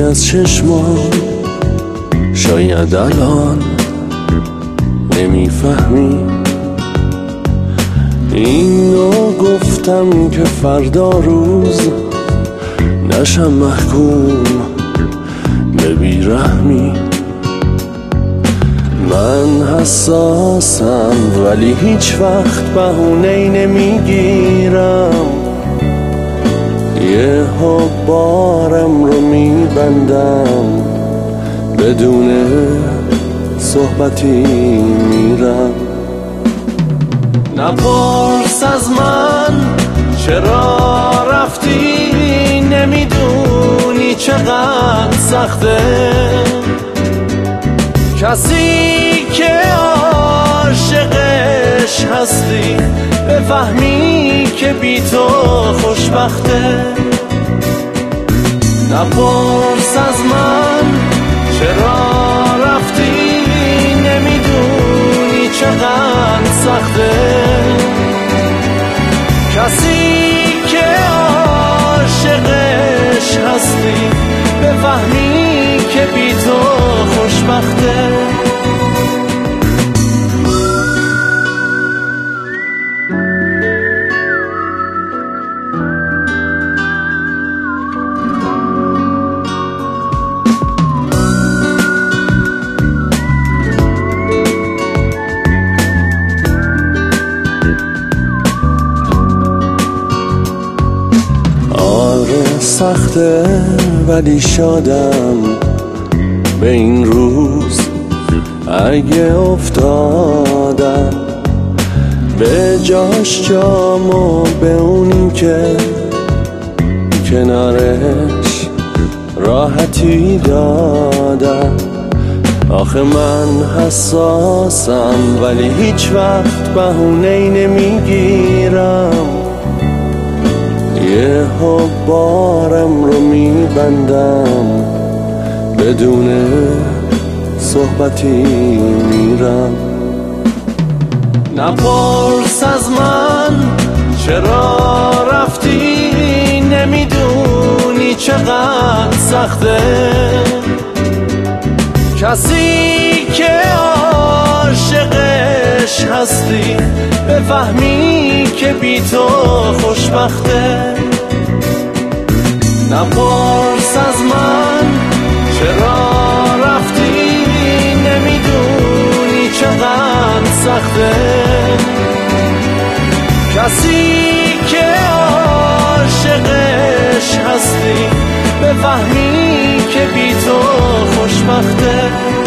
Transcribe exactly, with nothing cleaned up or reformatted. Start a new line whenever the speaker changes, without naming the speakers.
از چشمان شاید الان نمیفهمی. اینو گفتم که فردا روز نشم محکوم به بیرحمی. من حساسم ولی هیچ وقت بهونه‌ای نمیگیرم. یه بارم رو میبندم بدون صحبتی میرم. نپرس از من چرا رفتی، نمیدونی چقدر سخته. کسی که عاشقش هستی بفهمی که بی تو خوشبخته. نپرس از من چرا رفتی، نمیدونی چقدر سخته. کسی که عاشقش هستی بفهمی که بی تو خوشبخته. سخته ولی شادم به این روز. اگه افتادم به جاش جامو به اونی که کنارش راحتی دادم. آخه من حساسم ولی هیچ وقت بهونه‌ای نمیگیرم. یه بارم رو میبندم بدون صحبتی میرم. نپرس از من چرا رفتی، نمیدونی چقدر سخته. کسی که عاشقش هستی بفهمی که بی تو خوشبخته. نپرس از من چرا رفتی، نمیدونی چقدر سخته. کسی که عاشقش هستی بفهمی که بی تو خوشبخته.